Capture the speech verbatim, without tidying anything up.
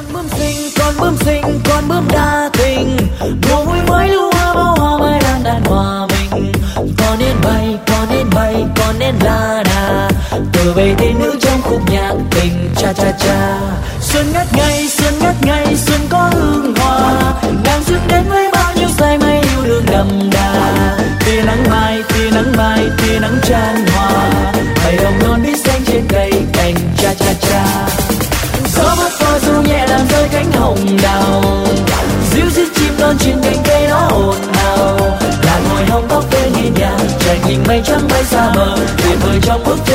bướm xinh, con bướm xinh, con bướm đa tình, mùa vui mới lưu hoa bao hoa mai đang đàn hòa mình. Con nên bay, con nên bay, con nên la đà, từ về tên nữ trong khúc nhạc tình cha cha cha. Xuân ngất ngây, xuân ngất ngây, xuân có hương hoa, đang duyên đến với bao nhiêu say mây yêu đương đậm đà. Tia nắng mai, tia nắng mai, tia nắng chan hòa, mây hồng non biết xanh trên cây cành cha cha cha. Gió mát qua du nhẹ làm rơi cánh hồng đào, ríu rít chim non trên cành cây nó ồn ào. Là ngồi hông tóc bên hiên nhà, trải nhìn mây trắng bay xa mờ, tuyệt vời trong bức tranh.